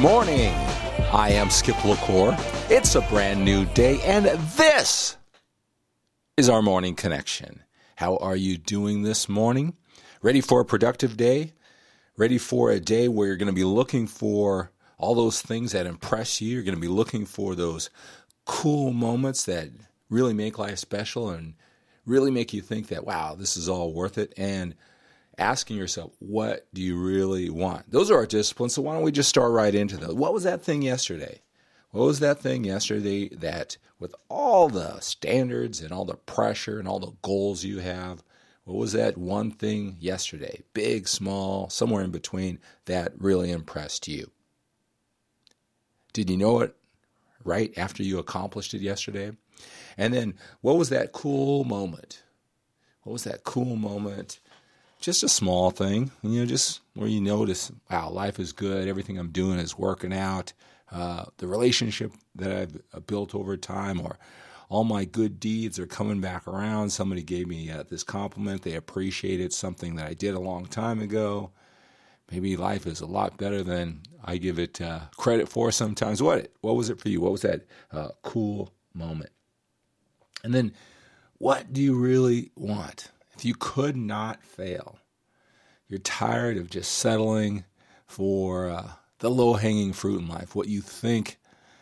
morning. I am Skip LaCour. It's a brand new day, and this is our morning connection. How are you doing this morning? Ready for a productive day? Ready for a day where you're going to be looking for all those things that impress you? You're going to be looking for those cool moments that really make life special and really make you think that, wow, this is all worth it. And asking yourself, what do you really want? Those are our disciplines, so why don't we just start right into those? What was that thing yesterday? What was that thing yesterday that with all the standards and all the pressure and all the goals you have, what was that one thing yesterday, big, small, somewhere in between, that really impressed you? Did you know it right after you accomplished it yesterday? And then what was that cool moment? What was that cool moment? Just a small thing, just where you notice, wow, life is good. Everything I'm doing is working out. The relationship that I've built over time, or all my good deeds are coming back around. Somebody gave me this compliment. They appreciated something that I did a long time ago. Maybe life is a lot better than I give it credit for sometimes. What was it for you? What was that cool moment? And then, what do you really want? If you could not fail, you're tired of just settling for the low-hanging fruit in life, what you think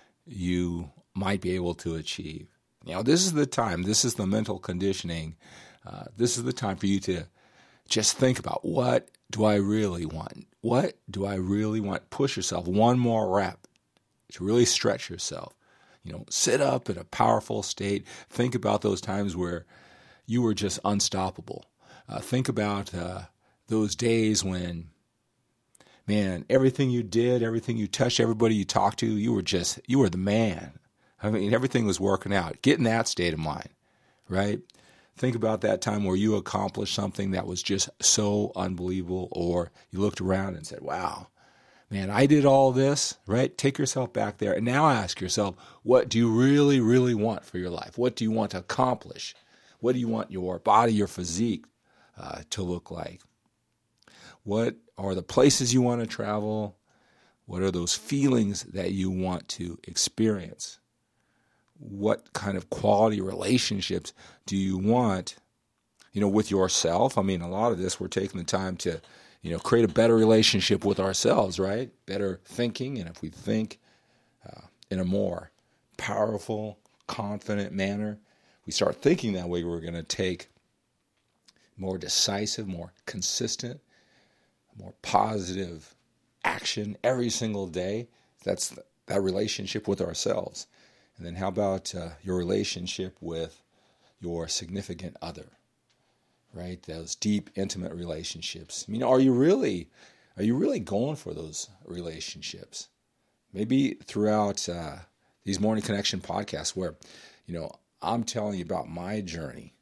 you might be able to achieve. This is the time. This is the mental conditioning. This is the time for you to just think about, what do I really want? What do I really want? Push yourself one more rep to really stretch yourself. Sit up in a powerful state. Think about those times where you were just unstoppable. Think about those days when, man, everything you did, everything you touched, everybody you talked to, you were the man. I mean, everything was working out. Get in that state of mind, right? Think about that time where you accomplished something that was just so unbelievable, or you looked around and said, wow, man, I did all this, right? Take yourself back there and now ask yourself, what do you really, really want for your life? What do you want to accomplish? What do you want your body, your physique to look like? What are the places you want to travel? What are those feelings that you want to experience? What kind of quality relationships do you want, with yourself? I mean, a lot of this, we're taking the time to, create a better relationship with ourselves, right? Better thinking. And if we think in a more powerful, confident manner, we start thinking that way, we're going to take more decisive, more consistent, more positive action every single day. That's that relationship with ourselves. And then how about your relationship with your significant other, right? Those deep, intimate relationships. I mean, are you really going for those relationships? Maybe throughout these Morning Connection podcasts where, I'm telling you about my journey,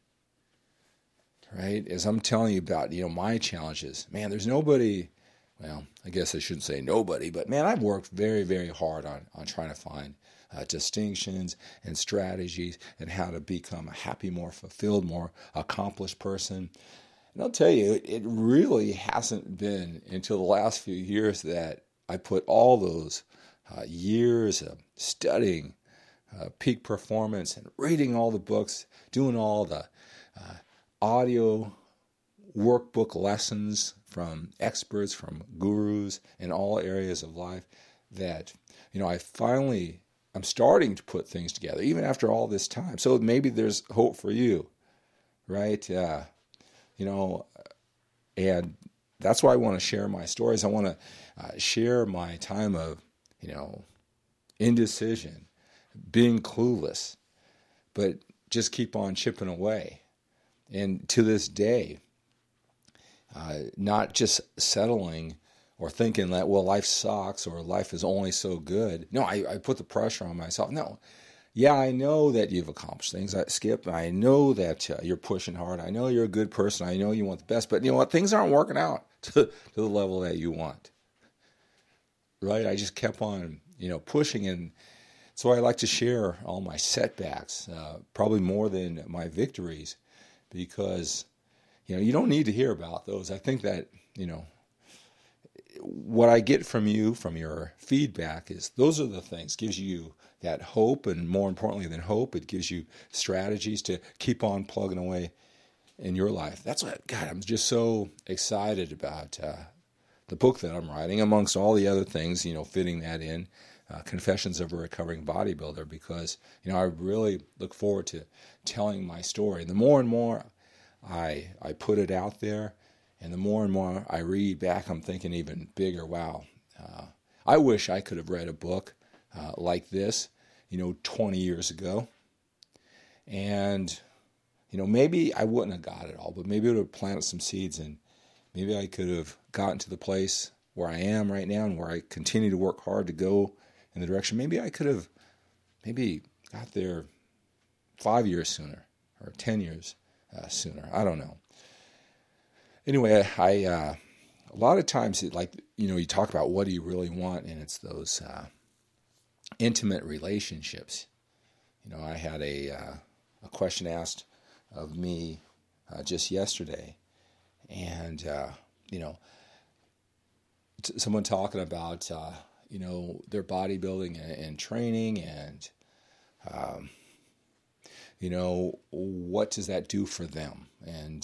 right? As I'm telling you about, my challenges, man, there's nobody, well, I guess I shouldn't say nobody, but man, I've worked very, very hard on trying to find distinctions and strategies and how to become a happy, more fulfilled, more accomplished person. And I'll tell you, it really hasn't been until the last few years that I put all those years of studying peak performance and reading all the books, doing all the audio workbook lessons from experts, from gurus in all areas of life, that, I'm starting to put things together, even after all this time. So maybe there's hope for you, right? And that's why I want to share my stories. I want to share my time of, indecision, being clueless, but just keep on chipping away. And to this day, not just settling or thinking that, well, life sucks or life is only so good. No, I put the pressure on myself. No. Yeah, I know that you've accomplished things, Skip. I know that you're pushing hard. I know you're a good person. I know you want the best. But you know what? Things aren't working out to the level that you want. Right? I just kept on, pushing. And so I like to share all my setbacks, probably more than my victories, because, you don't need to hear about those. I think that, what I get from you, from your feedback, is those are the things, gives you that hope, and more importantly than hope, it gives you strategies to keep on plugging away in your life. That's what, God, I'm just so excited about the book that I'm writing, amongst all the other things, fitting that in, Confessions of a Recovering Bodybuilder, because, I really look forward to telling my story. The more and more I put it out there, and the more and more I read back, I'm thinking even bigger, wow. I wish I could have read a book like this, 20 years ago. And, maybe I wouldn't have got it all, but maybe it would have planted some seeds, and maybe I could have gotten to the place where I am right now and where I continue to work hard to go in the direction. Maybe I could have got there 5 years sooner or 10 years sooner. I don't know. Anyway, a lot of times, you talk about what do you really want, and it's those intimate relationships. I had a question asked of me just yesterday, and someone talking about their bodybuilding and training, and what does that do for them, and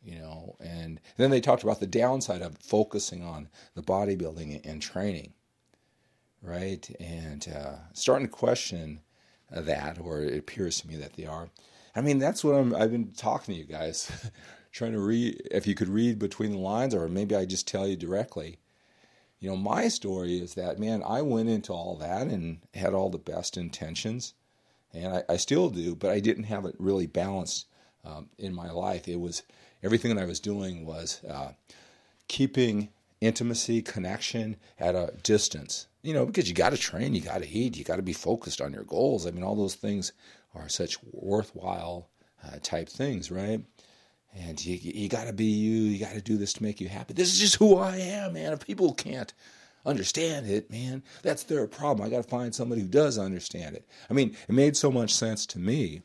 then they talked about the downside of focusing on the bodybuilding and training, right? And starting to question that, or it appears to me that they are. I mean, that's what I've been talking to you guys, trying to read, if you could read between the lines, or maybe I just tell you directly. My story is that, man, I went into all that and had all the best intentions, and I still do, but I didn't have it really balanced in my life. It was, everything that I was doing was keeping intimacy, connection at a distance, because you got to train, you got to eat, you got to be focused on your goals. I mean, all those things are such worthwhile type things, right? And you got to be you got to do this to make you happy. This is just who I am, man. If people can't understand it, man, that's their problem. I got to find somebody who does understand it. I mean, it made so much sense to me.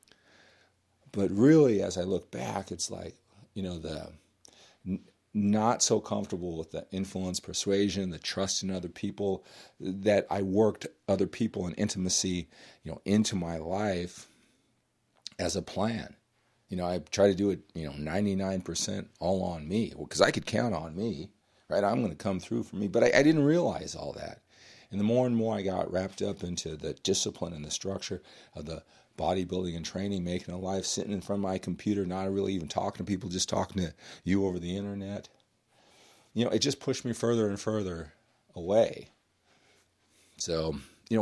But really, as I look back, it's like, the not so comfortable with the influence, persuasion, the trust in other people, that I worked other people and intimacy, into my life as a plan. I try to do it, 99% all on me, because I could count on me, right? I'm going to come through for me. But I didn't realize all that. And the more and more I got wrapped up into the discipline and the structure of the bodybuilding and training, making a life, sitting in front of my computer, not really even talking to people, just talking to you over the internet, it just pushed me further and further away. So,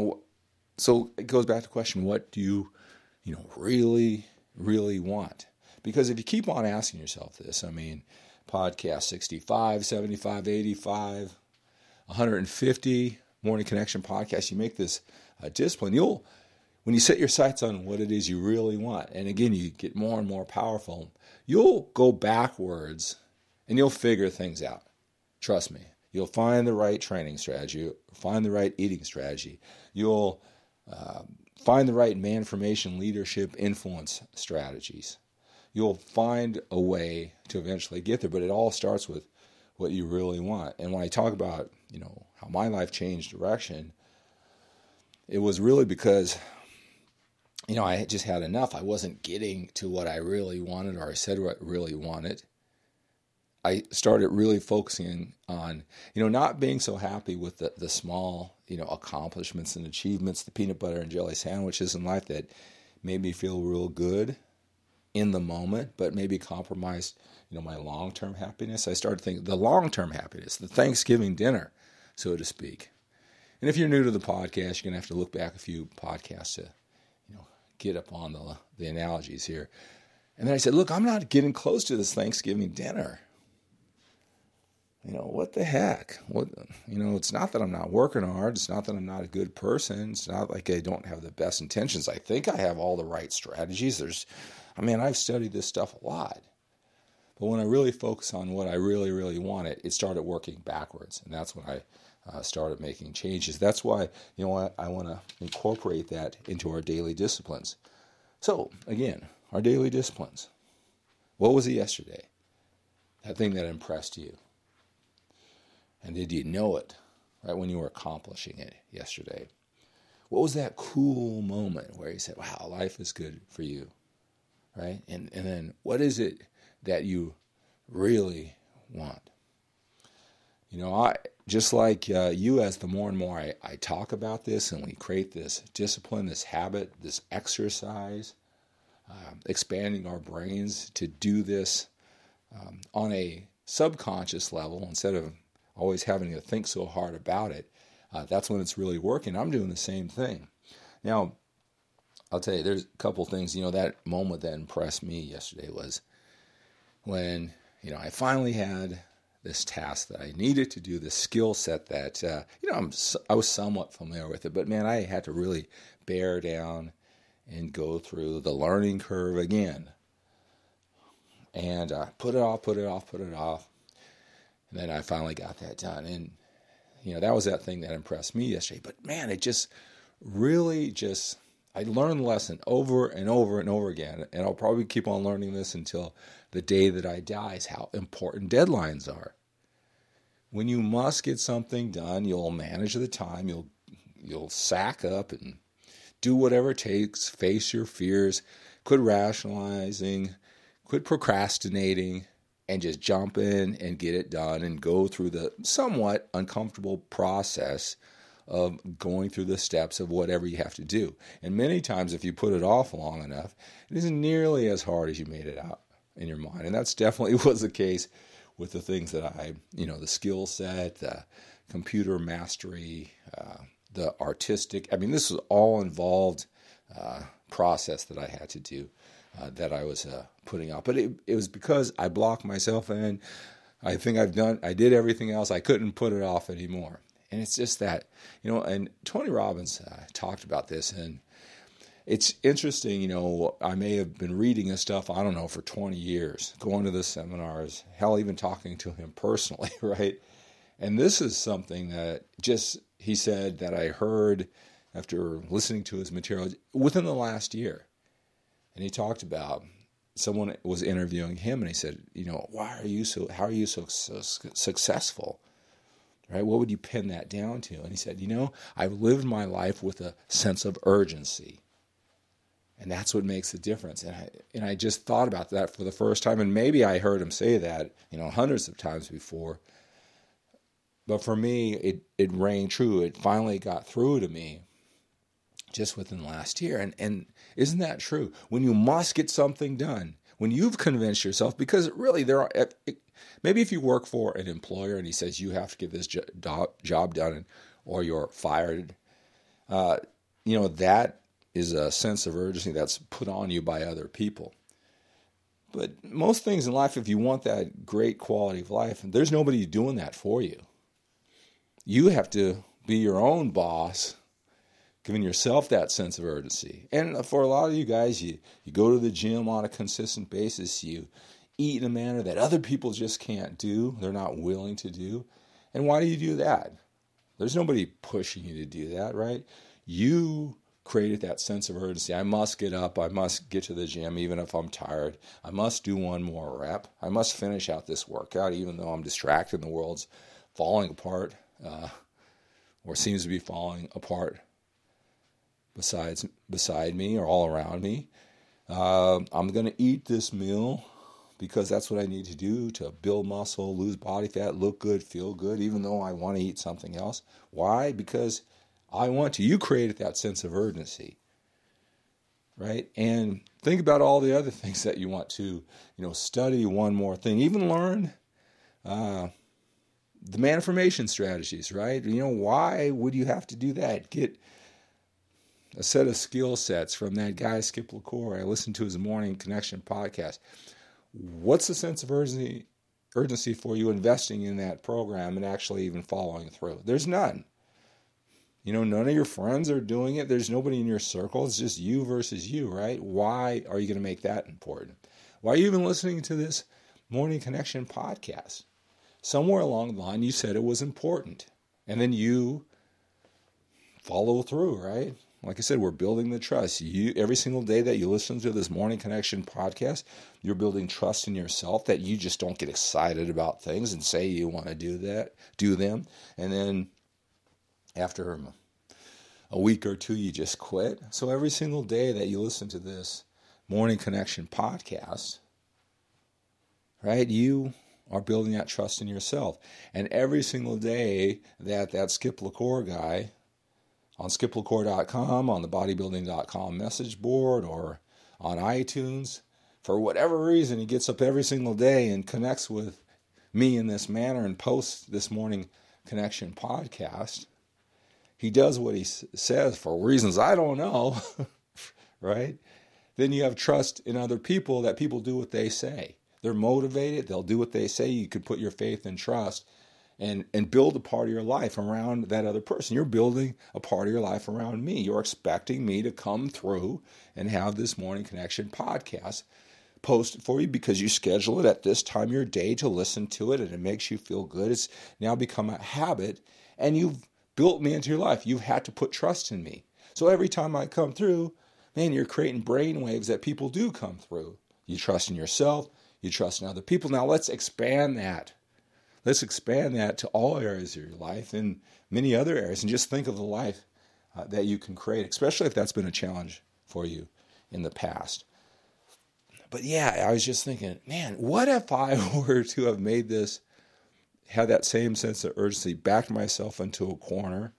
so it goes back to the question, what do you, really, really want? Because if you keep on asking yourself this, I mean, podcast 65, 75, 85, 150, Morning Connection podcast, you make this discipline, when you set your sights on what it is you really want, and again, you get more and more powerful, you'll go backwards and you'll figure things out. Trust me. You'll find the right training strategy. You'll find the right eating strategy. You'll find the right man-formation, leadership, influence strategies. You'll find a way to eventually get there, but it all starts with what you really want. And when I talk about, how my life changed direction, it was really because I had just had enough. I wasn't getting to what I really wanted, or I said what I really wanted. I started really focusing on, not being so happy with the small, accomplishments and achievements, the peanut butter and jelly sandwiches in life that made me feel real good in the moment, but maybe compromised, my long-term happiness. I started thinking the long-term happiness, the Thanksgiving dinner, so to speak. And if you're new to the podcast, you're going to have to look back a few podcasts to, get up on the analogies here. And then I said, look, I'm not getting close to this Thanksgiving dinner. What the heck? It's not that I'm not working hard. It's not that I'm not a good person. It's not like I don't have the best intentions. I think I have all the right strategies. I've studied this stuff a lot. But when I really focus on what I really, really wanted, it started working backwards. And that's when I started making changes. That's why, I want to incorporate that into our daily disciplines. So, again, our daily disciplines. What was it yesterday? That thing that impressed you. And did you know it right when you were accomplishing it yesterday? What was that cool moment where you said, wow, life is good for you, right? And then what is it that you really want? You know, I just like you, as the more and more I talk about this and we create this discipline, this habit, this exercise, expanding our brains to do this on a subconscious level instead of always having to think so hard about it, that's when it's really working. I'm doing the same thing. Now, I'll tell you, there's a couple things, that moment that impressed me yesterday was when, I finally had this task that I needed to do, this skill set that, I was somewhat familiar with it, but man, I had to really bear down and go through the learning curve again. And put it off. And then I finally got that done. And, that was that thing that impressed me yesterday. But man, it just really I learned the lesson over and over and over again. And I'll probably keep on learning this until the day that I die, is how important deadlines are. When you must get something done, you'll manage the time. You'll sack up and do whatever it takes, face your fears, quit rationalizing, quit procrastinating, and just jump in and get it done and go through the somewhat uncomfortable process of going through the steps of whatever you have to do. And many times, if you put it off long enough, it isn't nearly as hard as you made it out in your mind. And that's definitely was the case with the things that the skill set, the computer mastery, the artistic. This was all involved process that I had to do. That I was putting off. But it was because I blocked myself in. I think I did everything else. I couldn't put it off anymore. And it's just that, and Tony Robbins talked about this. And it's interesting, I may have been reading this stuff, for 20 years, going to the seminars, hell, even talking to him personally, right? And this is something that he said that I heard after listening to his material within the last year. And he talked about, someone was interviewing him, and he said, how are you so successful? Right? What would you pin that down to? And he said, I've lived my life with a sense of urgency. And that's what makes the difference. And I just thought about that for the first time. And maybe I heard him say that, hundreds of times before. But for me, it rang true. It finally got through to me just within the last year. And isn't that true? When you must get something done, when you've convinced yourself, because really maybe if you work for an employer and he says you have to get this job done or you're fired, that is a sense of urgency that's put on you by other people. But most things in life, if you want that great quality of life, there's nobody doing that for you. You have to be your own boss, giving yourself that sense of urgency. And for a lot of you guys, you go to the gym on a consistent basis. You eat in a manner that other people just can't do. They're not willing to do. And why do you do that? There's nobody pushing you to do that, right? You created that sense of urgency. I must get up. I must get to the gym even if I'm tired. I must do one more rep. I must finish out this workout even though I'm distracted and the world's falling apart or seems to be falling apart beside me or all around me. I'm going to eat this meal because that's what I need to do to build muscle, lose body fat, look good, feel good, even though I want to eat something else. Why? Because I want to. You created that sense of urgency, right? And think about all the other things that you want to, study one more thing, even learn the man-formation strategies, right? Why would you have to do that? Get a set of skill sets from that guy, Skip LaCour. I listened to his Morning Connection podcast. What's the sense of urgency for you investing in that program and actually even following through? There's none. None of your friends are doing it. There's nobody in your circle. It's just you versus you, right? Why are you going to make that important? Why are you even listening to this Morning Connection podcast? Somewhere along the line, you said it was important. And then you follow through, right? like I said, we're building the trust. Every single day that you listen to this Morning Connection podcast, you're building trust in yourself that you just don't get excited about things and say you want to do them. And then after a week or two, you just quit. So every single day that you listen to this Morning Connection podcast, right, you are building that trust in yourself. And every single day that Skip LaCour guy on skiplacour.com, on the bodybuilding.com message board, or on iTunes, for whatever reason, he gets up every single day and connects with me in this manner and posts this Morning Connection podcast. He does what he says for reasons I don't know, right? Then you have trust in other people that people do what they say. They're motivated. They'll do what they say. You could put your faith and trust and build a part of your life around that other person. You're building a part of your life around me. You're expecting me to come through and have this Morning Connection podcast posted for you because you schedule it at this time of your day to listen to it, and it makes you feel good. It's now become a habit, and you've built me into your life. You've had to put trust in me. So every time I come through, man, you're creating brain waves that people do come through. You trust in yourself. You trust in other people. Now let's expand that. Let's expand that to all areas of your life and many other areas, and just think of the life that you can create, especially if that's been a challenge for you in the past. But yeah, I was just thinking, man, what if I were to have made this, had that same sense of urgency, backed myself into a corner,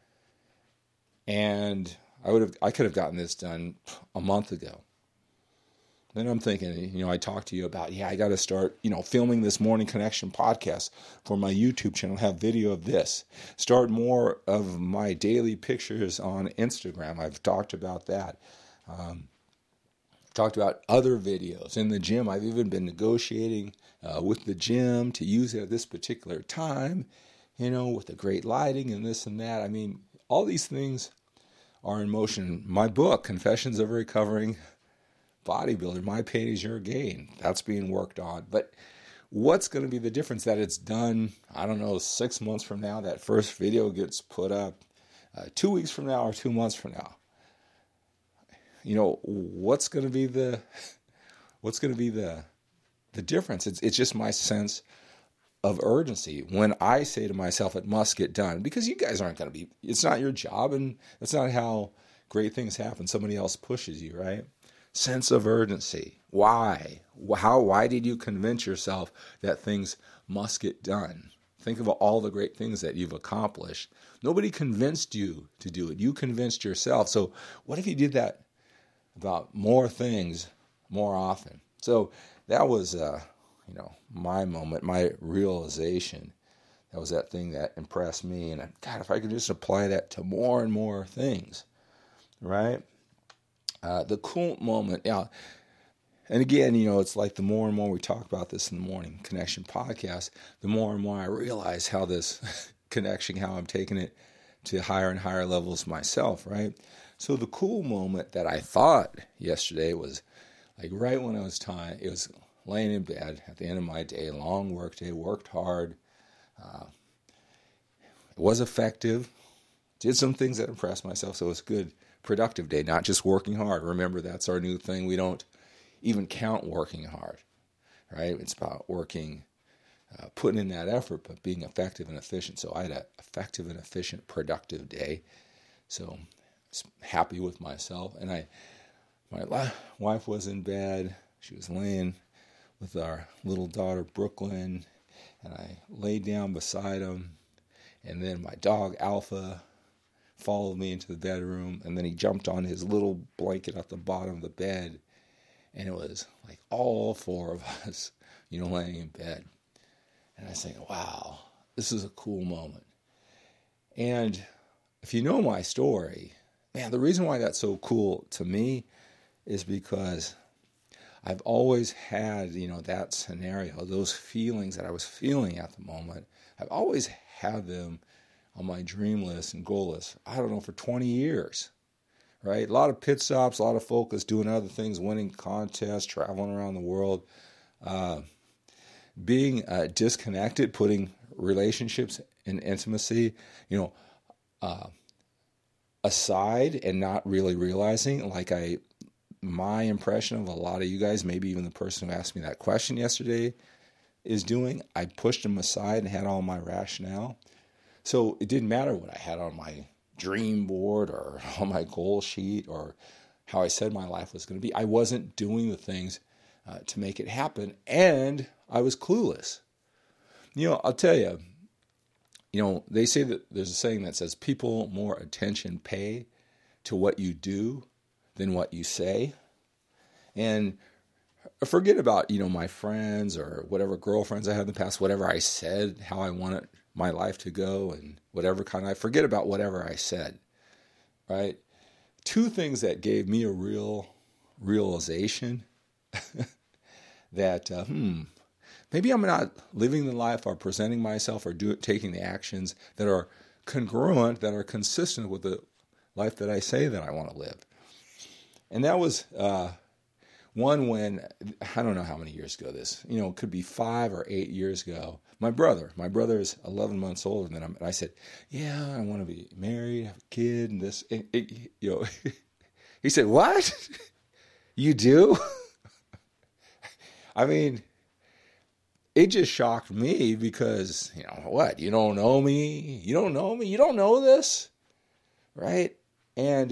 and I could have gotten this done a month ago. Then I'm thinking, I talked to you about, I got to start, filming this Morning Connection podcast for my YouTube channel, have video of this, start more of my daily pictures on Instagram. I've talked about that. Talked about other videos in the gym. I've even been negotiating with the gym to use it at this particular time, with the great lighting and this and that. I mean, all these things are in motion. My book, Confessions of a Recovering Bodybuilder, My Pain is Your Gain, that's being worked on. But what's going to be the difference that it's done, 6 months from now, that first video gets put up, 2 weeks from now, or 2 months from now? What's going to be the difference? It's just my sense of urgency when I say to myself, it must get done, because you guys aren't going to be, it's not your job, and that's not how great things happen. Somebody else pushes you, right? Sense of urgency. Why? Why did you convince yourself that things must get done? Think of all the great things that you've accomplished. Nobody convinced you to do it. You convinced yourself. So what if you did that about more things more often? So that was, my moment, my realization. That was that thing that impressed me. And God, if I could just apply that to more and more things, right? The cool moment, and again, it's like the more and more we talk about this in the Morning Connection podcast, the more and more I realize how this connection, how I'm taking it to higher and higher levels myself, right? So the cool moment that I thought yesterday was like right when it was laying in bed at the end of my day, long work day, worked hard, it was effective, did some things that impressed myself, so it was good, productive day, not just working hard. Remember, that's our new thing. We don't even count working hard, right? It's about working, putting in that effort, but being effective and efficient. So I had an effective and efficient, productive day. So I was happy with myself. And my wife was in bed. She was laying with our little daughter, Brooklyn, and I laid down beside him. And then my dog, Alpha, followed me into the bedroom, and then he jumped on his little blanket at the bottom of the bed, and it was like all four of us, laying in bed. And I was thinking, wow, this is a cool moment. And if you know my story, man, the reason why that's so cool to me is because I've always had, that scenario, those feelings that I was feeling at the moment, I've always had them on my dream list and goal list, for 20 years, right? A lot of pit stops, a lot of focus, doing other things, winning contests, traveling around the world, being disconnected, putting relationships in intimacy, aside and not really realizing, my impression of a lot of you guys, maybe even the person who asked me that question yesterday is doing, I pushed them aside and had all my rationale. So it didn't matter what I had on my dream board or on my goal sheet or how I said my life was going to be. I wasn't doing the things to make it happen, and I was clueless. I'll tell you, they say that there's a saying that says people more attention pay to what you do than what you say. And forget about, my friends or whatever girlfriends I had in the past, whatever I said, how I wanted my life to go and whatever forget about whatever I said, right? Two things that gave me a real realization that, maybe I'm not living the life or presenting myself or taking the actions that are congruent, that are consistent with the life that I say that I want to live. And that was one when, I don't know how many years ago this, it could be 5 or 8 years ago. My brother is 11 months older than him. And I said, yeah, I want to be married, have a kid, and this. He said, what? You do? I mean, it just shocked me because, what? You don't know me? You don't know me? You don't know this? Right? And,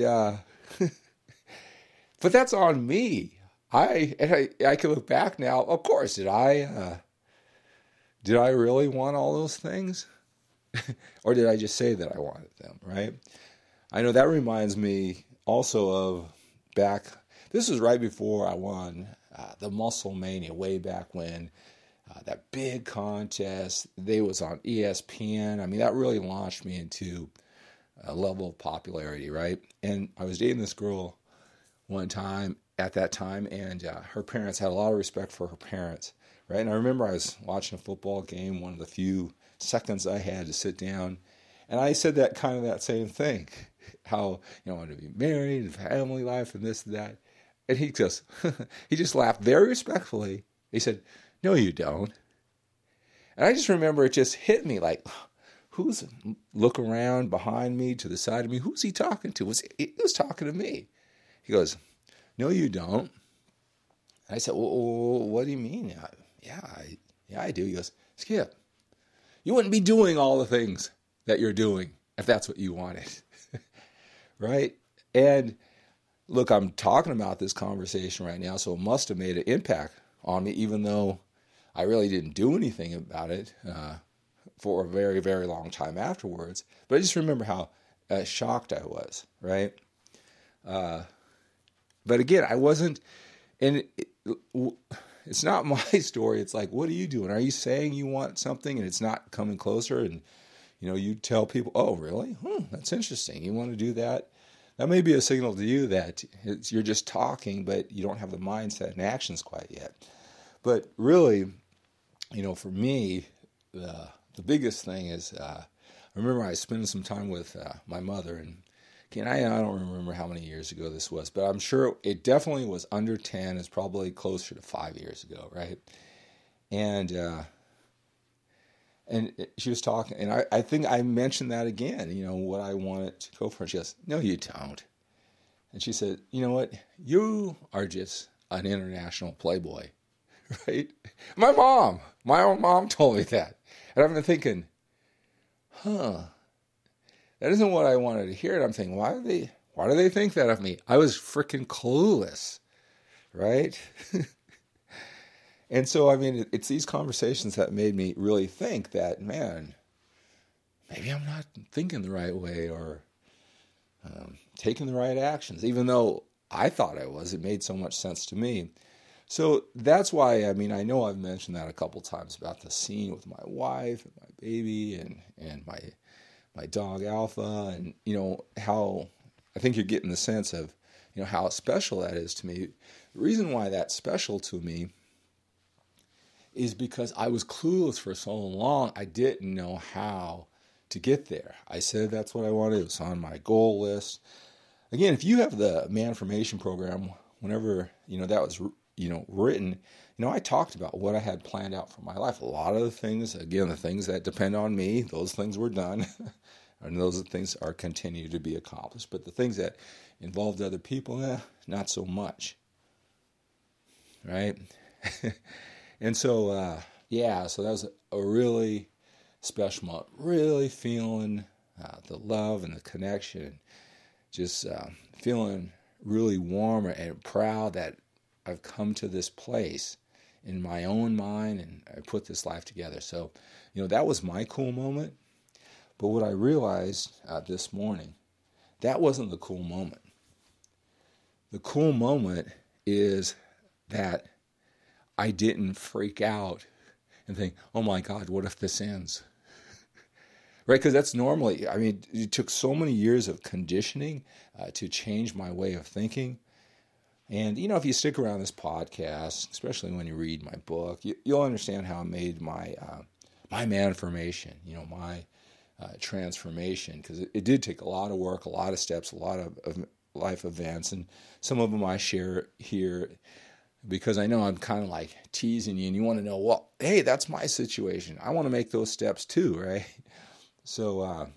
but that's on me. I can look back now. Of course, did I really want all those things? Or did I just say that I wanted them, right? I know that reminds me also of this was right before I won the Muscle Mania, way back when, that big contest. They was on ESPN. I mean, that really launched me into a level of popularity, right? And I was dating this girl at that time, and her parents had a lot of respect for her parents, right? And I remember I was watching a football game, one of the few seconds I had to sit down, and I said that same thing, how, I want to be married and family life and this and that. And he just laughed very respectfully. He said, no, you don't. And I just remember it just hit me like, who's looking around behind me, to the side of me? Who's he talking to? He was talking to me. He goes, no, you don't. And I said, well, what do you mean? Yeah, I do. He goes, Skip, you wouldn't be doing all the things that you're doing if that's what you wanted. Right? And look, I'm talking about this conversation right now, so it must have made an impact on me, even though I really didn't do anything about it for a very, very long time afterwards. But I just remember how shocked I was, right? But again, I wasn't, and it's not my story. It's like, what are you doing? Are you saying you want something and it's not coming closer? And, you tell people, oh, really? That's interesting. You want to do that? That may be a signal to you that you're just talking, but you don't have the mindset and actions quite yet. But really, for me, the biggest thing is, I remember I was spending some time with my mother, and I don't remember how many years ago this was, but I'm sure it definitely was under 10. It's probably closer to 5 years ago, right? And she was talking, and I think I mentioned that again, what I wanted to go for. And she goes, no, you don't. And she said, you know what? You are just an international playboy, right? My own mom told me that. And I've been thinking, that isn't what I wanted to hear. And I'm thinking, why do they think that of me? I was freaking clueless, right? And so, it's these conversations that made me really think that, man, maybe I'm not thinking the right way or taking the right actions, even though I thought I was. It made so much sense to me. So that's why, I know I've mentioned that a couple times about the scene with my wife and my baby and my dog Alpha, and, how I think you're getting the sense of, how special that is to me. The reason why that's special to me is because I was clueless for so long. I didn't know how to get there. I said that's what I wanted. It was on my goal list. Again, if you have the Manformation program, whenever, that was, written, I talked about what I had planned out for my life. A lot of the things, again, the things that depend on me, those things were done. And those things are continue to be accomplished. But the things that involved other people, not so much. Right? And so, so that was a really special moment. Really feeling the love and the connection. Just feeling really warm and proud that I've come to this place in my own mind and I put this life together. So, that was my cool moment. But what I realized this morning, that wasn't the cool moment. The cool moment is that I didn't freak out and think, oh my God, what if this ends? Right? Because that's normally, it took so many years of conditioning to change my way of thinking. And, if you stick around this podcast, especially when you read my book, you'll understand how I made my manformation, my transformation, because it did take a lot of work, a lot of steps, a lot of life events, and some of them I share here because I know I'm kind of like teasing you and you want to know, well, hey, that's my situation. I want to make those steps too, right? So,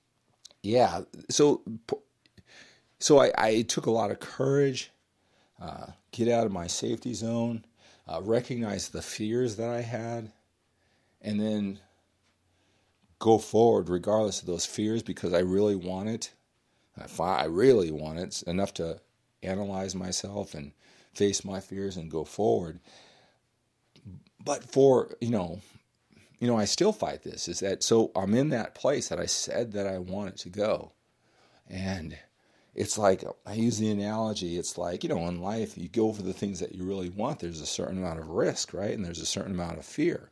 So I took a lot of courage, get out of my safety zone, recognize the fears that I had, and then go forward regardless of those fears because I really want it. I really want it enough to analyze myself and face my fears and go forward. But I still fight this. So I'm in that place that I said that I wanted to go. And it's like, I use the analogy, it's like, in life, you go for the things that you really want. There's a certain amount of risk, right? And there's a certain amount of fear.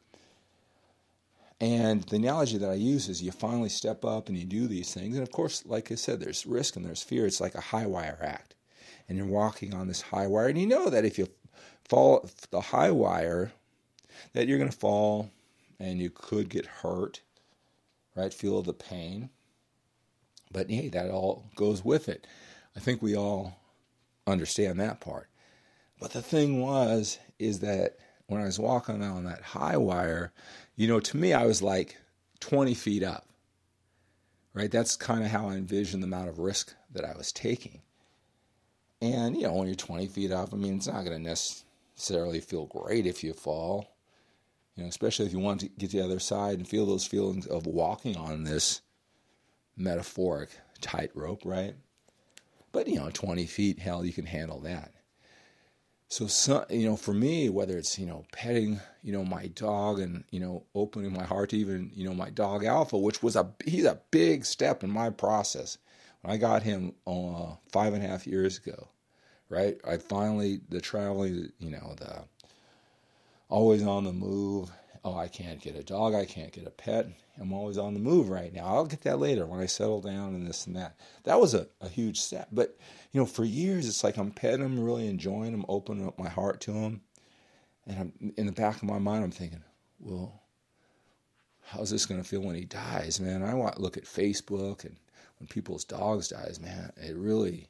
And the analogy that I use is you finally step up and you do these things. And of course, like I said, there's risk and there's fear. It's like a high wire act. And you're walking on this high wire. And you know that if you fall the high wire, that you're going to fall and you could get hurt, right? Feel the pain. But hey, that all goes with it. I think we all understand that part. But the thing is that when I was walking on that high wire, to me, I was like 20 feet up, right? That's kind of how I envisioned the amount of risk that I was taking. And, when you're 20 feet up, it's not going to necessarily feel great if you fall, especially if you want to get to the other side and feel those feelings of walking on this metaphoric tightrope, right? But, 20 feet, hell, you can handle that. So, for me, whether it's, petting, my dog and, opening my heart to even, my dog Alpha, which he's a big step in my process. When I got him 5.5 years ago, right? I finally, the traveling, the always on the move. Oh, I can't get a dog. I can't get a pet. I'm always on the move right now. I'll get that later when I settle down and this and that. That was a huge step. But, for years, it's like I'm petting him, really enjoying him, opening up my heart to him. And I'm in the back of my mind, I'm thinking, well, how's this going to feel when he dies, man? I want to look at Facebook, and when people's dogs dies, man, it really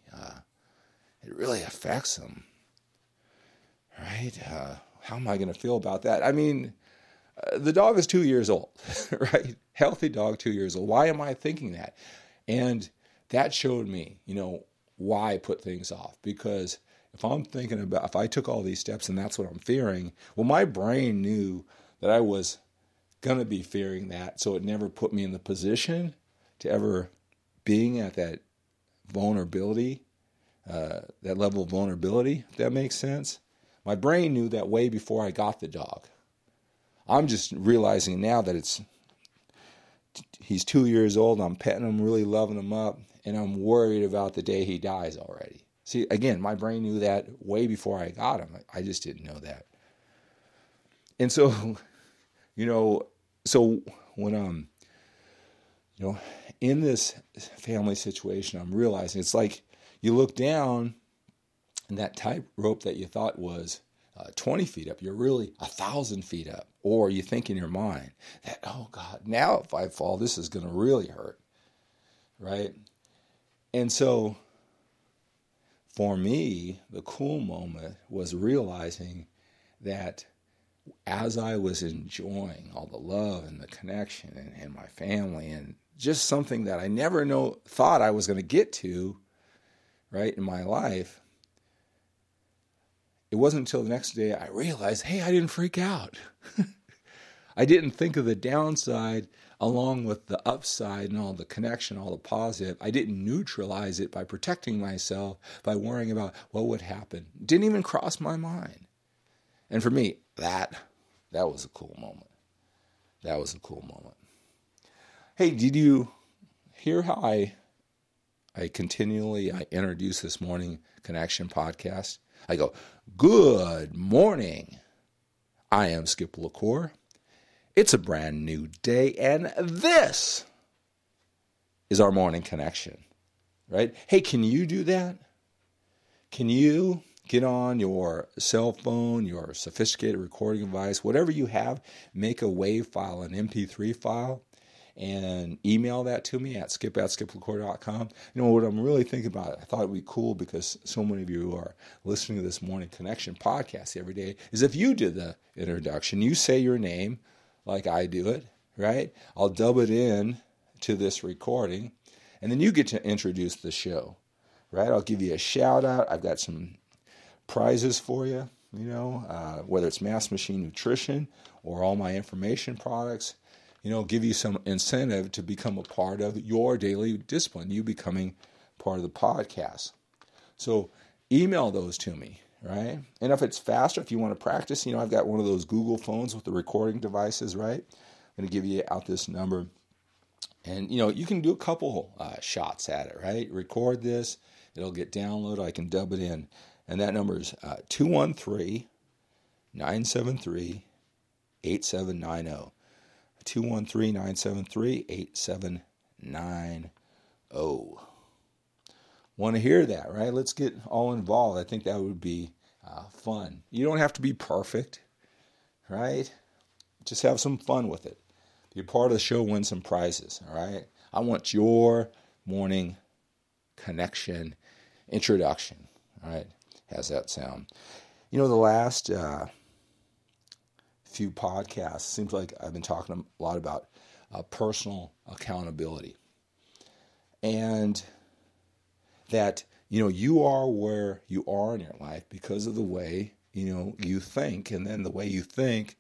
affects them, right? How am I going to feel about that? The dog is 2 years old, right? Healthy dog, 2 years old. Why am I thinking that? And that showed me, why I put things off. Because if I took all these steps and that's what I'm fearing, well, my brain knew that I was going to be fearing that. So it never put me in the position to ever being at that vulnerability, that level of vulnerability, if that makes sense. My brain knew that way before I got the dog. I'm just realizing now that he's 2 years old, I'm petting him, really loving him up, and I'm worried about the day he dies already. See, again, my brain knew that way before I got him. I just didn't know that. And so, when I'm, in this family situation, I'm realizing it's like you look down and that tightrope that you thought was 20 feet up, you're really 1,000 feet up. Or you think in your mind that, oh God, now if I fall, this is going to really hurt, right? And so for me, the cool moment was realizing that as I was enjoying all the love and the connection and my family and just something that I never thought I was going to get to, right, in my life. It wasn't until the next day I realized, hey, I didn't freak out. I didn't think of the downside along with the upside and all the connection, all the positive. I didn't neutralize it by protecting myself, by worrying about what would happen. It didn't even cross my mind. And for me, that was a cool moment. That was a cool moment. Hey, did you hear how I continually introduce this morning connection podcast? I go, good morning. I am Skip LaCour. It's a brand new day, and this is our morning connection, right? Hey, can you do that? Can you get on your cell phone, your sophisticated recording device, whatever you have, make a WAV file, an MP3 file, and email that to me at skip@skiplacour.com. You know what I'm really thinking about, I thought it would be cool because so many of you are listening to this Morning Connection podcast every day, is if you did the introduction, you say your name like I do it, right? I'll dub it in to this recording, and then you get to introduce the show, right? I'll give you a shout out. I've got some prizes for you, whether it's Mass Machine Nutrition or all my information products, give you some incentive to become a part of your daily discipline, you becoming part of the podcast. So email those to me, right? And if it's faster, if you want to practice, I've got one of those Google phones with the recording devices, right? I'm going to give you out this number. And, you can do a couple shots at it, right? Record this. It'll get downloaded. I can dub it in. And that number is 213-973-8790. 213-973-8790. Want to hear that, right? Let's get all involved. I think that would be fun. You don't have to be perfect, right? Just have some fun with it. Be a part of the show, win some prizes, all right? I want your morning connection introduction, all right? How's that sound? The last few podcasts, seems like I've been talking a lot about personal accountability. And that, you are where you are in your life because of the way, you think. And then the way you think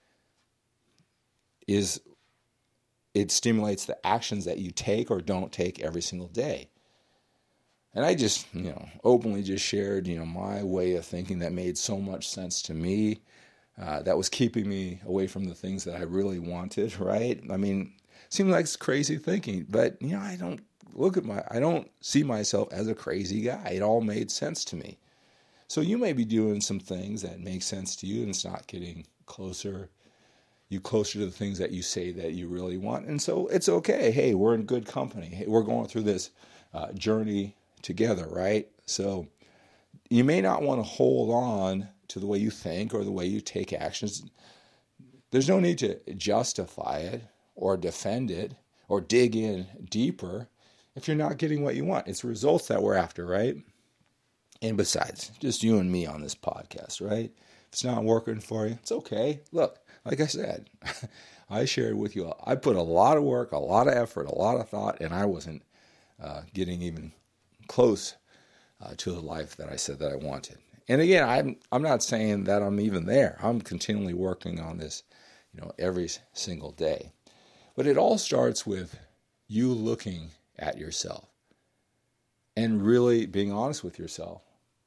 it stimulates the actions that you take or don't take every single day. And I just, openly just shared, my way of thinking that made so much sense to me. That was keeping me away from the things that I really wanted, right? I mean, it seemed like it's crazy thinking, but, I don't see myself as a crazy guy. It all made sense to me. So you may be doing some things that make sense to you and it's not getting closer to the things that you say that you really want. And so it's okay. Hey, we're in good company. Hey, we're going through this journey together, right? So you may not want to hold on to the way you think or the way you take actions. There's no need to justify it or defend it or dig in deeper if you're not getting what you want. It's results that we're after, right? And besides, just you and me on this podcast, right? If it's not working for you, it's okay. Look, like I said, I shared with you, I put a lot of work, a lot of effort, a lot of thought, and I wasn't getting even close to the life that I said that I wanted. And again, I'm not saying that I'm even there. I'm continually working on this, every single day. But it all starts with you looking at yourself and really being honest with yourself.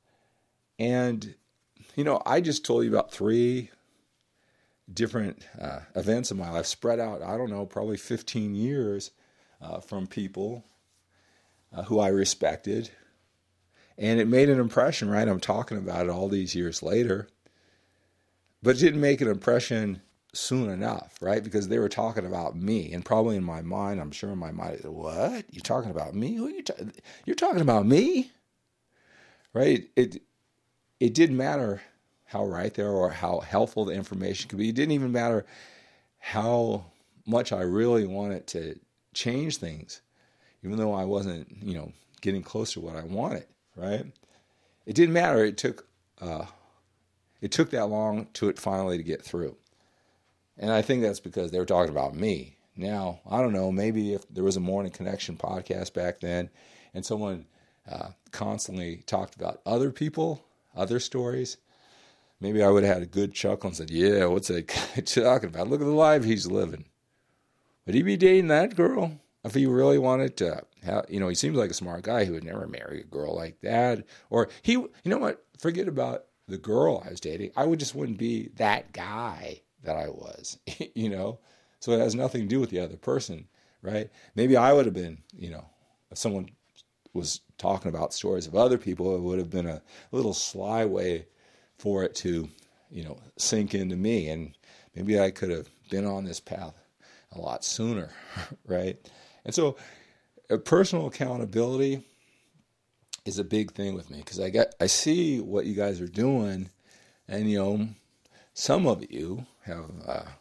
And, I just told you about 3 different events in my life spread out, I don't know, probably 15 years from people who I respected. And it made an impression, right? I'm talking about it all these years later. But it didn't make an impression soon enough, right? Because they were talking about me. And probably in my mind, I'm sure in my mind, what? You're talking about me? Who are you You're talking about me? Right? It didn't matter how right they were or how helpful the information could be. It didn't even matter how much I really wanted to change things, even though I wasn't, getting close to what I wanted. Right? It didn't matter. It took that long to it finally to get through. And I think that's because they were talking about me, Now, I don't know, maybe if there was a Morning Connection podcast back then and someone constantly talked about other people, other stories, maybe I would have had a good chuckle and said, yeah, what's that guy talking about? Look at the life he's living. Would he be dating that girl if he really wanted to? He seems like a smart guy. He would never marry a girl like that. Or you know what? Forget about the girl I was dating. I just wouldn't be that guy that I was, So it has nothing to do with the other person, right? Maybe I would have been, if someone was talking about stories of other people, it would have been a little sly way for it to, sink into me. And maybe I could have been on this path a lot sooner, right? And so personal accountability is a big thing with me because I see what you guys are doing, and some of you have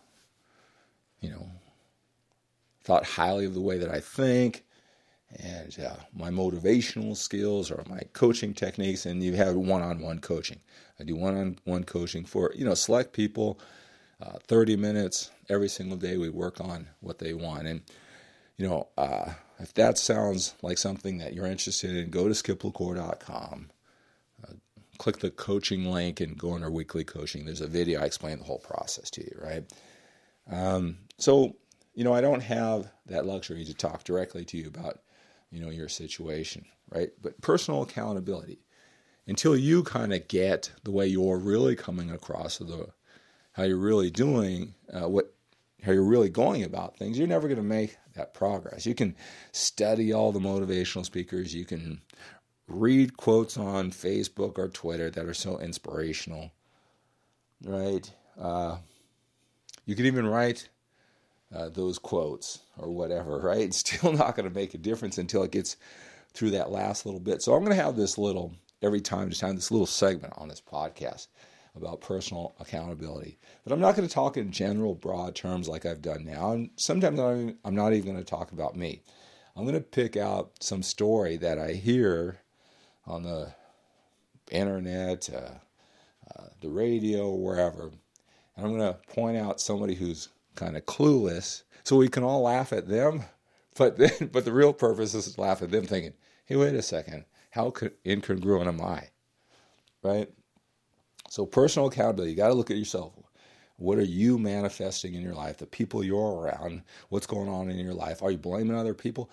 thought highly of the way that I think and my motivational skills or my coaching techniques, and you have one-on-one coaching. I do one-on-one coaching for select people, 30 minutes every single day. We work on what they want, and if that sounds like something that you're interested in, go to skiplacour.com, click the coaching link, and go on our weekly coaching. There's a video I explain the whole process to you, right? So I don't have that luxury to talk directly to you about your situation, right? But personal accountability, until you kind of get the way you're really coming across, how you're really doing, how you're really going about things, you're never going to make that progress. You can study all the motivational speakers. You can read quotes on Facebook or Twitter that are so inspirational, right? You can even write those quotes or whatever, right? It's still not going to make a difference until it gets through that last little bit. So I'm going to have this little segment on this podcast about personal accountability. But I'm not going to talk in general, broad terms like I've done now. And sometimes I'm not even going to talk about me. I'm going to pick out some story that I hear on the internet, the radio, wherever. And I'm going to point out somebody who's kind of clueless so we can all laugh at them. But the real purpose is to laugh at them thinking, hey, wait a second, how incongruent am I? Right? So personal accountability, you got to look at yourself. What are you manifesting in your life? The people you're around, what's going on in your life? Are you blaming other people?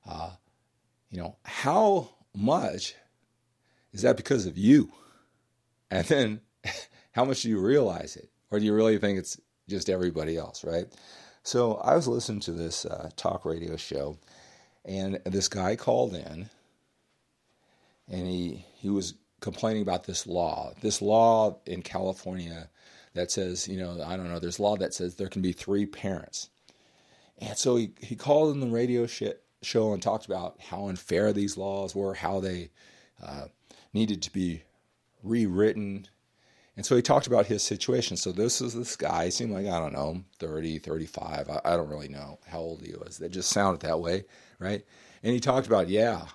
How much is that because of you? And then how much do you realize it? Or do you really think it's just everybody else, right? So I was listening to this talk radio show, and this guy called in, and he was complaining about this law in California that says, there's a law that says there can be 3 parents. And so he called in the radio show and talked about how unfair these laws were, how they needed to be rewritten. And so he talked about his situation. So this guy, seemed like, 30, 35. I don't really know how old he was. That just sounded that way, right? And he talked about,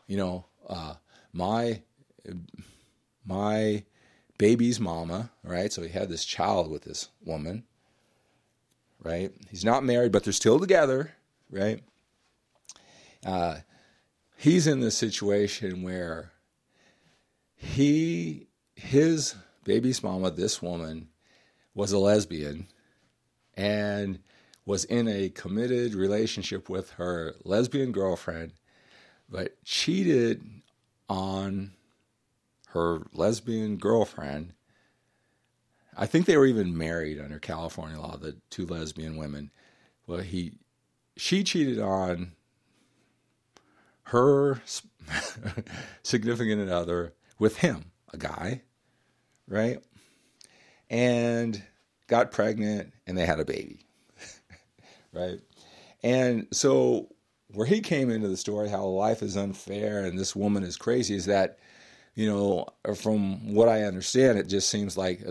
my baby's mama, right? So he had this child with this woman, right? He's not married, but they're still together, right? He's in this situation where his baby's mama, this woman, was a lesbian and was in a committed relationship with her lesbian girlfriend, but cheated on her lesbian girlfriend. I think they were even married under California law, the 2 lesbian women. Well, she cheated on her significant other with him, a guy, right? And got pregnant, and they had a baby, right? And so where he came into the story, how life is unfair and this woman is crazy, is that, from what I understand, it just seems like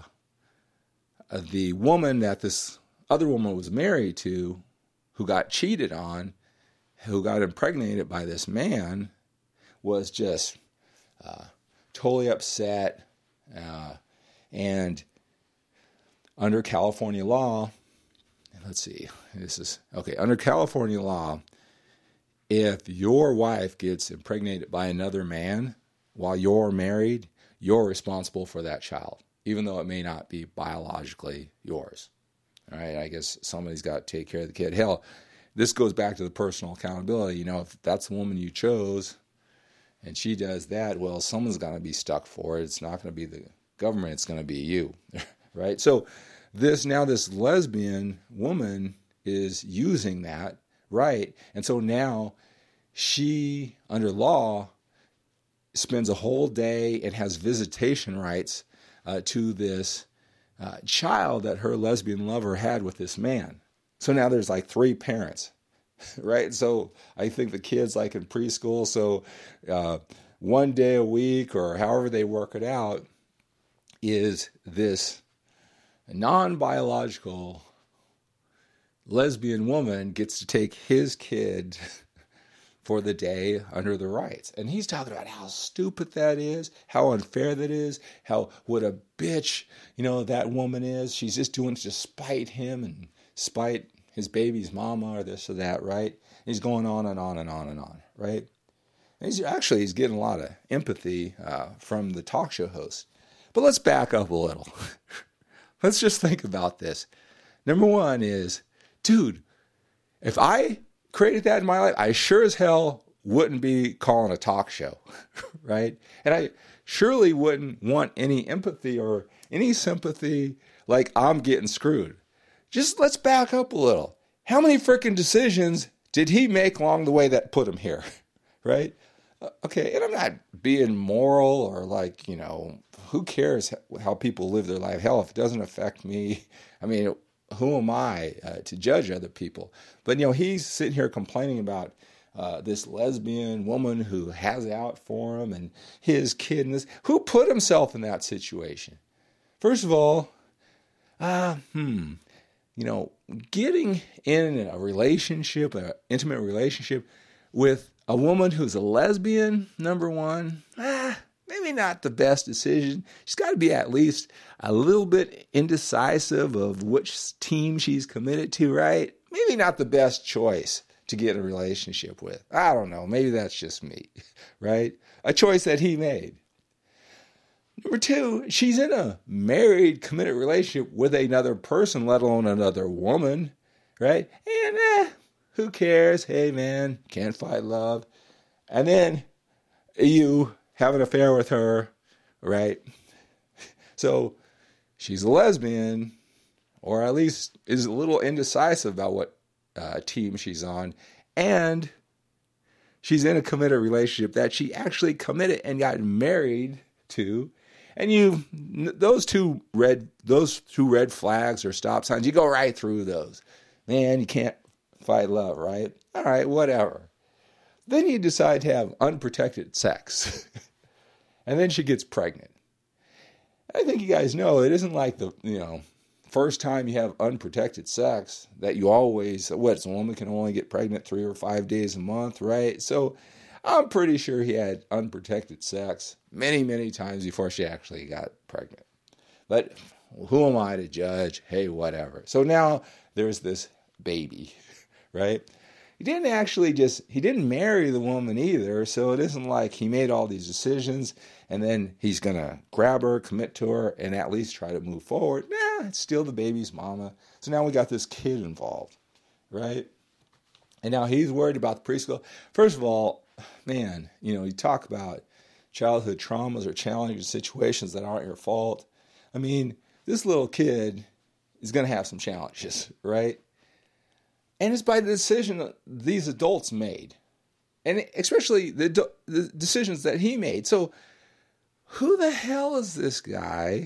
the woman that this other woman was married to, who got cheated on, who got impregnated by this man, was just totally upset. And under California law, let's see. This is, okay, under California law, if your wife gets impregnated by another man while you're married, you're responsible for that child, even though it may not be biologically yours. All right, I guess somebody's got to take care of the kid. Hell, this goes back to the personal accountability. You know, if that's the woman you chose and she does that, well, someone's going to be stuck for it. It's not going to be the government. It's going to be you, right? So this lesbian woman is using that, right? And so now she, under law, spends a whole day and has visitation rights to this child that her lesbian lover had with this man. So now there's like 3 parents, right? So I think the kid's like in preschool. So 1 day a week or however they work it out is this non-biological lesbian woman gets to take his kid for the day under the rights. And he's talking about how stupid that is, how unfair that is, how what a bitch, that woman is. She's just doing it to spite him and spite his baby's mama or this or that, right? And he's going on and on and on and on, right? And he's getting a lot of empathy from the talk show host. But let's back up a little. Let's just think about this. Number one is, dude, if I created that in my life, I sure as hell wouldn't be calling a talk show, right? And I surely wouldn't want any empathy or any sympathy like I'm getting screwed. Just let's back up a little. How many freaking decisions did he make along the way that put him here, right? Okay, and I'm not being moral or like, who cares how people live their life? Hell, if it doesn't affect me, I mean, who am I to judge other people? But, he's sitting here complaining about this lesbian woman who has it out for him and his kid and this. Who put himself in that situation? First of all, getting in a relationship, an intimate relationship with a woman who's a lesbian, number one, maybe not the best decision. She's got to be at least a little bit indecisive of which team she's committed to, right? Maybe not the best choice to get in a relationship with. I don't know. Maybe that's just me, right? A choice that he made. Number two, she's in a married, committed relationship with another person, let alone another woman, right? And who cares? Hey, man, can't fight love. And then you have an affair with her, right? So she's a lesbian, or at least is a little indecisive about what team she's on. And she's in a committed relationship that she actually committed and got married to. And those two red flags or stop signs, you go right through those. Man, you can't fight love, right? All right, whatever. Then you decide to have unprotected sex. And then she gets pregnant. I think you guys know it isn't like the, first time you have unprotected sex that you always, a woman can only get pregnant 3 or 5 days a month, right? So I'm pretty sure he had unprotected sex many, many times before she actually got pregnant. But who am I to judge? Hey, whatever. So now there's this baby, right? He didn't marry the woman either, so it isn't like he made all these decisions and then he's going to grab her, commit to her, and at least try to move forward. Nah, it's still the baby's mama. So now we got this kid involved, right? And now he's worried about the preschool. First of all, man, you talk about childhood traumas or challenging situations that aren't your fault. I mean, this little kid is going to have some challenges, right? And it's by the decision that these adults made. And especially the decisions that he made. So who the hell is this guy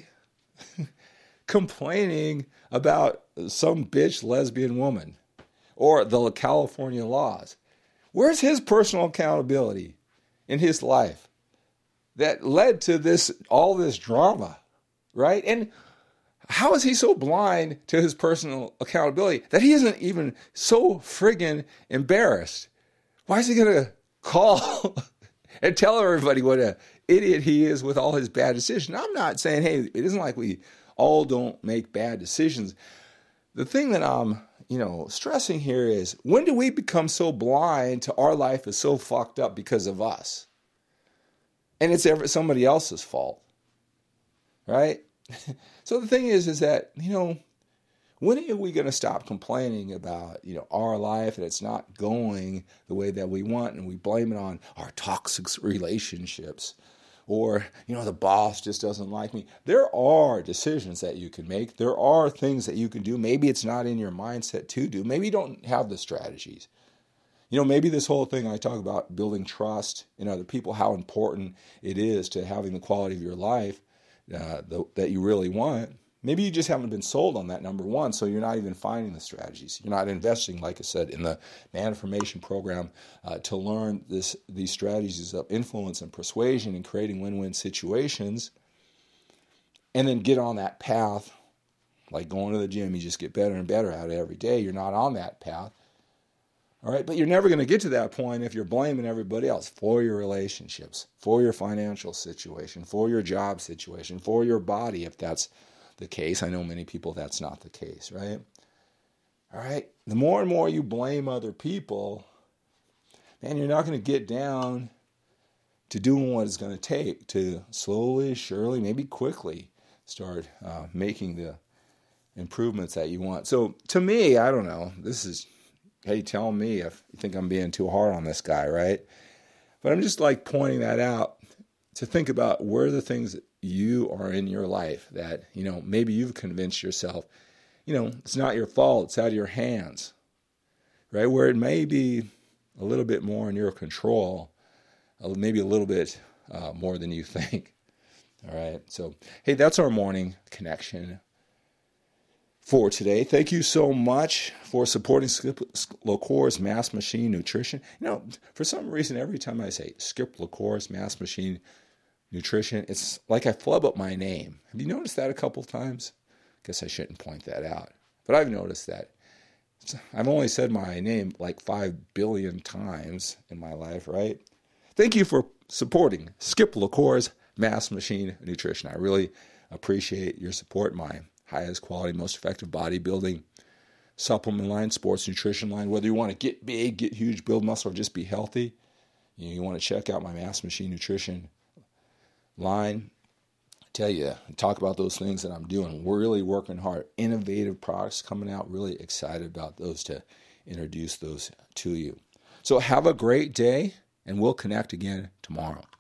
complaining about some bitch lesbian woman or the California laws? Where's his personal accountability in his life that led to all this drama, right? And how is he so blind to his personal accountability that he isn't even so friggin' embarrassed? Why is he going to call and tell everybody what an idiot he is with all his bad decisions? I'm not saying, hey, it isn't like we all don't make bad decisions. The thing that I'm, stressing here is, when do we become so blind to our life is so fucked up because of us? And it's somebody else's fault, right? So the thing is that, when are we going to stop complaining about, our life and it's not going the way that we want, and we blame it on our toxic relationships, or, the boss just doesn't like me? There are decisions that you can make. There are things that you can do. Maybe it's not in your mindset to do. Maybe you don't have the strategies. Maybe this whole thing I talk about building trust in other people, how important it is to having the quality of your life that you really want. Maybe you just haven't been sold on that, number one, so you're not even finding the strategies. You're not investing, like I said, in the Man Formation program to learn these strategies of influence and persuasion and creating win-win situations, and then get on that path. Like going to the gym, you just get better and better at it every day. You're not on that path. All right, but you're never going to get to that point if you're blaming everybody else for your relationships, for your financial situation, for your job situation, for your body, if that's the case. I know many people that's not the case, right? All right, the more and more you blame other people, man, you're not going to get down to doing what it's going to take to slowly, surely, maybe quickly start making the improvements that you want. So to me, I don't know, hey, tell me if you think I'm being too hard on this guy, right? But I'm just pointing that out to think about where the things that you are in your life that, maybe you've convinced yourself, it's not your fault, it's out of your hands, right? Where it may be a little bit more in your control, maybe a little bit more than you think. All right. So, hey, that's our morning connection for today. Thank you so much for supporting Skip LaCour's Mass Machine Nutrition. For some reason, every time I say Skip LaCour's Mass Machine Nutrition, it's like I flub up my name. Have you noticed that a couple times? Guess I shouldn't point that out, but I've noticed that. I've only said my name 5 billion times in my life, right? Thank you for supporting Skip LaCour's Mass Machine Nutrition. I really appreciate your support. My highest quality, most effective bodybuilding supplement line, sports nutrition line. Whether you want to get big, get huge, build muscle, or just be healthy, you want to check out my Mass Machine Nutrition line. I tell you, talk about those things that I'm doing. We're really working hard. Innovative products coming out. Really excited about those to introduce those to you. So have a great day, and we'll connect again tomorrow.